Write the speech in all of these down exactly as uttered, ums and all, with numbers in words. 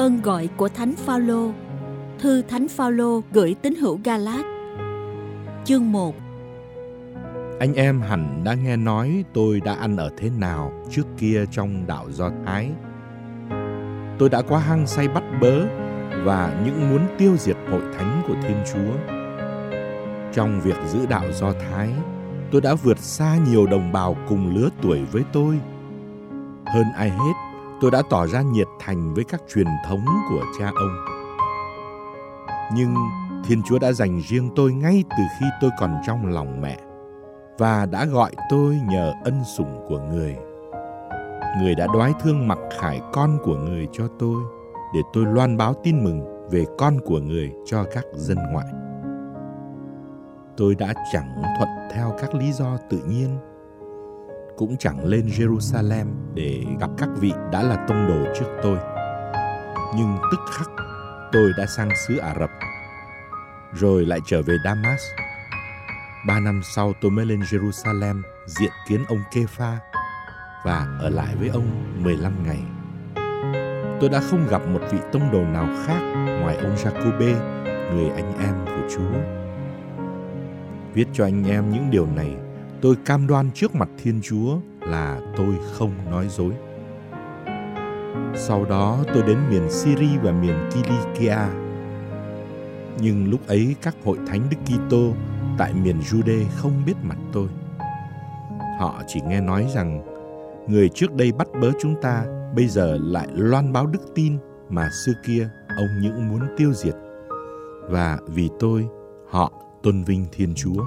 Ơn gọi của Thánh Phaolô. Thư Thánh Phaolô gửi tín hữu Ga-lát. Chương một. Anh em hẳn đã nghe nói tôi đã ăn ở thế nào trước kia trong đạo Do Thái. Tôi đã quá hăng say bắt bớ và những muốn tiêu diệt hội thánh của Thiên Chúa. Trong việc giữ đạo Do Thái, tôi đã vượt xa nhiều đồng bào cùng lứa tuổi với tôi. Hơn ai hết, tôi đã tỏ ra nhiệt thành với các truyền thống của cha ông. Nhưng Thiên Chúa đã dành riêng tôi ngay từ khi tôi còn trong lòng mẹ, và đã gọi tôi nhờ ân sủng của Người. Người đã đoái thương mặc khải con của Người cho tôi, để tôi loan báo tin mừng về con của Người cho các dân ngoại. Tôi đã chẳng thuận theo các lý do tự nhiên, cũng chẳng lên Jerusalem để gặp các vị đã là tông đồ trước tôi. Nhưng tức khắc tôi đã sang xứ Ả Rập, rồi lại trở về Damas. Ba năm sau tôi mới lên Jerusalem diện kiến ông Kê-pha và ở lại với ông mười lăm ngày. Tôi đã không gặp một vị tông đồ nào khác ngoài ông Giacôbê, người anh em của Chúa. Viết cho anh em những điều này, tôi cam đoan trước mặt Thiên Chúa là tôi không nói dối. Sau đó tôi đến miền Syria và miền Kilikia. Nhưng lúc ấy các hội thánh Đức Kitô tại miền Jude không biết mặt tôi. Họ chỉ nghe nói rằng người trước đây bắt bớ chúng ta bây giờ lại loan báo đức tin mà xưa kia ông những muốn tiêu diệt. Và vì tôi, họ tôn vinh Thiên Chúa.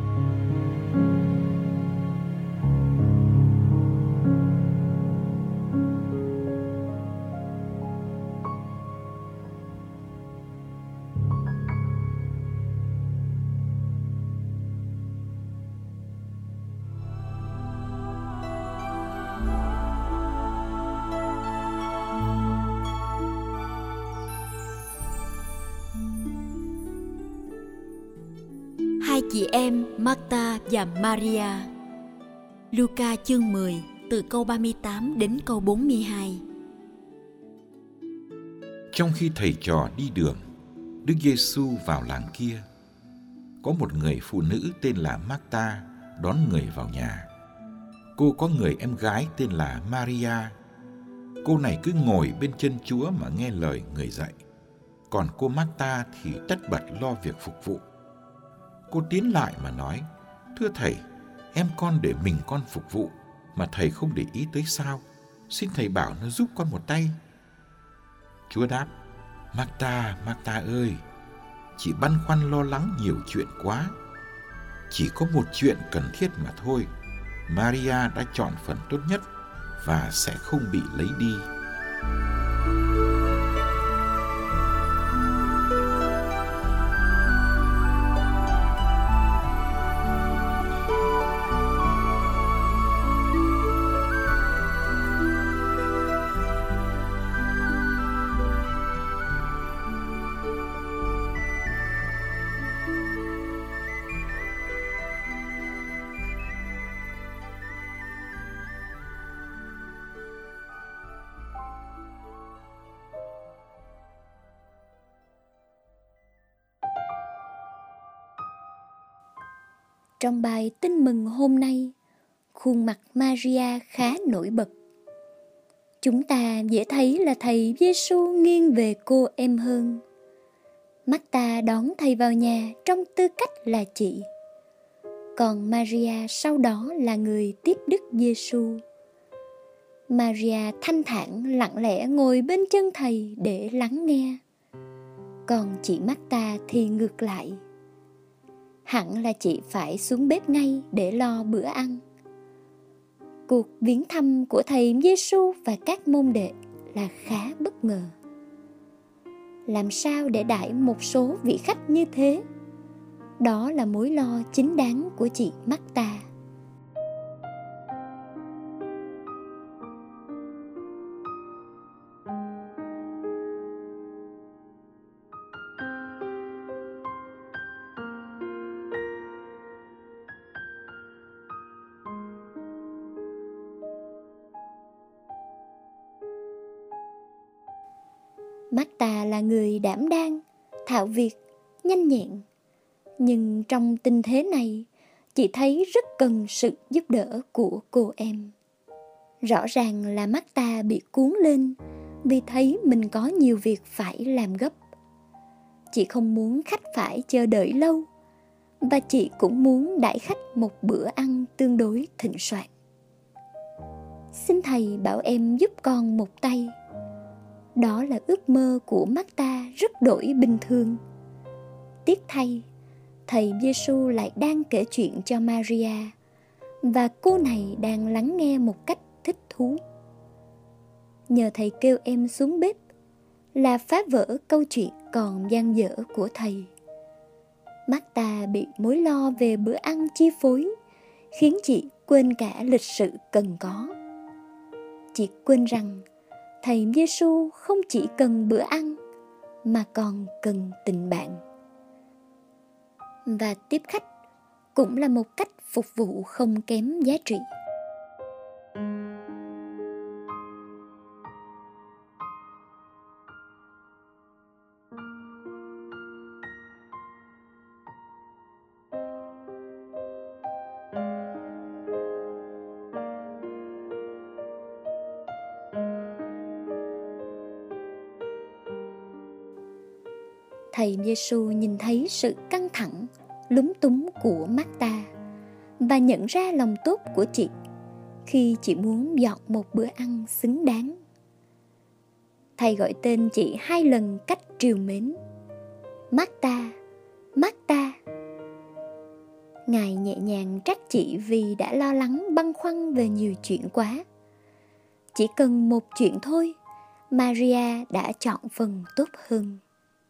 Hai chị em Marta và Maria. Luca chương mười, từ câu ba mươi tám đến câu bốn mươi hai. Trong khi thầy trò đi đường, Đức Giêsu vào làng kia. Có một người phụ nữ tên là Marta đón người vào nhà. Cô có người em gái tên là Maria. Cô này cứ ngồi bên chân Chúa mà nghe lời người dạy. Còn cô Marta thì tất bật lo việc phục vụ. Cô tiến lại mà nói: "Thưa thầy, em con để mình con phục vụ, mà thầy không để ý tới sao? Xin thầy bảo nó giúp con một tay." Chúa đáp: "Marta, Marta ơi, chị băn khoăn lo lắng nhiều chuyện quá. Chỉ có một chuyện cần thiết mà thôi. Maria đã chọn phần tốt nhất và sẽ không bị lấy đi." Trong bài tin mừng hôm nay, khuôn mặt Maria khá nổi bật. Chúng ta dễ thấy là thầy Giêsu nghiêng về cô em hơn. Marta đón thầy vào nhà trong tư cách là chị, còn Maria sau đó là người tiếp Đức Giêsu. Maria thanh thản lặng lẽ ngồi bên chân thầy để lắng nghe, còn chị Marta thì ngược lại. Hẳn là chị phải xuống bếp ngay để lo bữa ăn. Cuộc viếng thăm của thầy Giêsu và các môn đệ là khá bất ngờ. Làm sao để đãi một số vị khách như thế? Đó là mối lo chính đáng của chị Marta. Marta là người đảm đang, thạo việc, nhanh nhẹn. Nhưng trong tình thế này, chị thấy rất cần sự giúp đỡ của cô em. Rõ ràng là Marta bị cuốn lên vì thấy mình có nhiều việc phải làm gấp. Chị không muốn khách phải chờ đợi lâu, và chị cũng muốn đãi khách một bữa ăn tương đối thịnh soạn. Xin thầy bảo em giúp con một tay. Đó là ước mơ của Marta rất đổi bình thường. Tiếc thay, thầy Giêsu lại đang kể chuyện cho Maria, và cô này đang lắng nghe một cách thích thú. Nhờ thầy kêu em xuống bếp là phá vỡ câu chuyện còn dang dở của thầy. Marta bị mối lo về bữa ăn chi phối, khiến chị quên cả lịch sự cần có. Chị quên rằng thầy Giêsu không chỉ cần bữa ăn mà còn cần tình bạn. Và tiếp khách cũng là một cách phục vụ không kém giá trị. Thầy Giêsu nhìn thấy sự căng thẳng, lúng túng của Marta và nhận ra lòng tốt của chị khi chị muốn dọn một bữa ăn xứng đáng. Thầy gọi tên chị hai lần cách trìu mến: Marta, Marta. Ngài nhẹ nhàng trách chị vì đã lo lắng băn khoăn về nhiều chuyện quá. Chỉ cần một chuyện thôi, Maria đã chọn phần tốt hơn.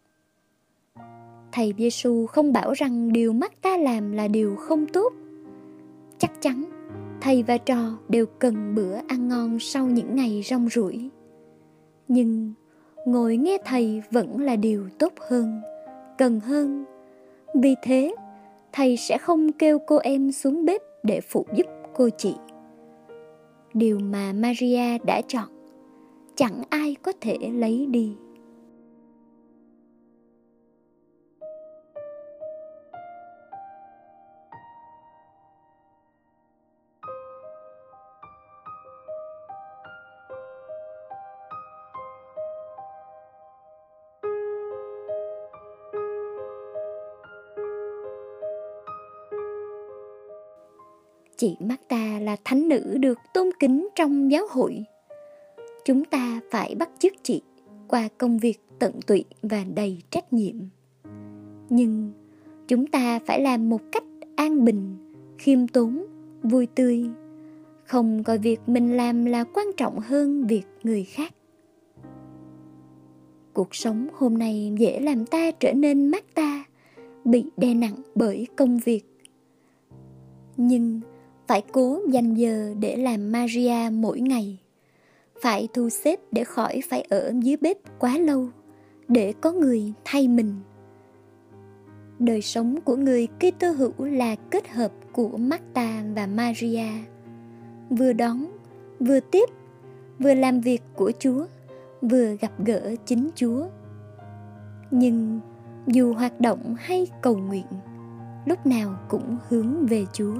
Thầy Giêsu không bảo rằng điều Marta làm là điều không tốt. Chắc chắn thầy và trò đều cần bữa ăn ngon sau những ngày rong ruổi. Nhưng ngồi nghe thầy vẫn là điều tốt hơn, cần hơn. Vì thế, thầy sẽ không kêu cô em xuống bếp để phụ giúp cô chị. Điều mà Maria đã chọn, chẳng ai có thể lấy đi. Chị Marta là thánh nữ được tôn kính trong giáo hội. Chúng ta phải bắt chước chị qua công việc tận tụy và đầy trách nhiệm. Nhưng chúng ta phải làm một cách an bình, khiêm tốn, vui tươi, không coi việc mình làm là quan trọng hơn việc người khác. Cuộc sống hôm nay dễ làm ta trở nên Marta, bị đè nặng bởi công việc. Nhưng phải cố dành giờ để làm Maria mỗi ngày. Phải thu xếp để khỏi phải ở dưới bếp quá lâu, để có người thay mình. Đời sống của người Kitô hữu là kết hợp của Marta và Maria, vừa đón, vừa tiếp, vừa làm việc của Chúa, vừa gặp gỡ chính Chúa. Nhưng dù hoạt động hay cầu nguyện, lúc nào cũng hướng về Chúa.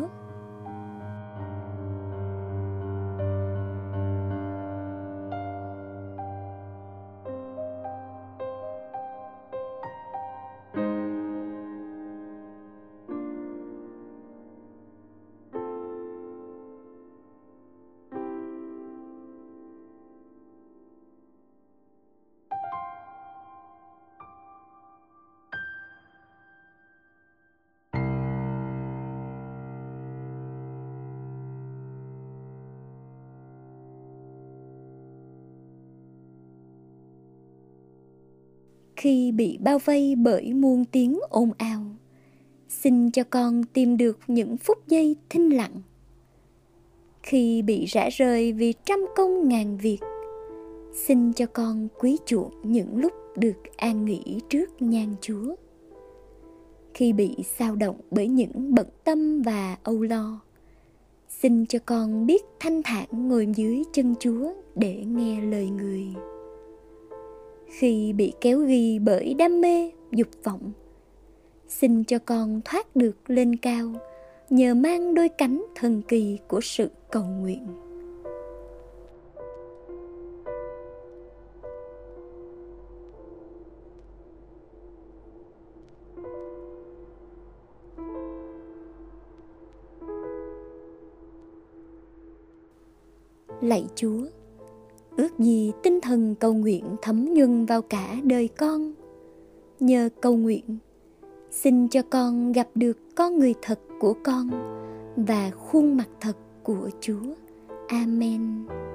Khi bị bao vây bởi muôn tiếng ồn ào, xin cho con tìm được những phút giây thinh lặng. Khi bị rã rời vì trăm công ngàn việc, xin cho con quý chuộng những lúc được an nghỉ trước nhan Chúa. Khi bị xao động bởi những bận tâm và âu lo, xin cho con biết thanh thản ngồi dưới chân Chúa để nghe lời người. khi bị kéo ghi bởi đam mê, dục vọng. Xin cho con thoát được lên cao nhờ mang đôi cánh thần kỳ của sự cầu nguyện. Lạy Chúa, ước gì tinh thần cầu nguyện thấm nhuần vào cả đời con. Nhờ cầu nguyện, xin cho con gặp được con người thật của con và khuôn mặt thật của Chúa. Amen.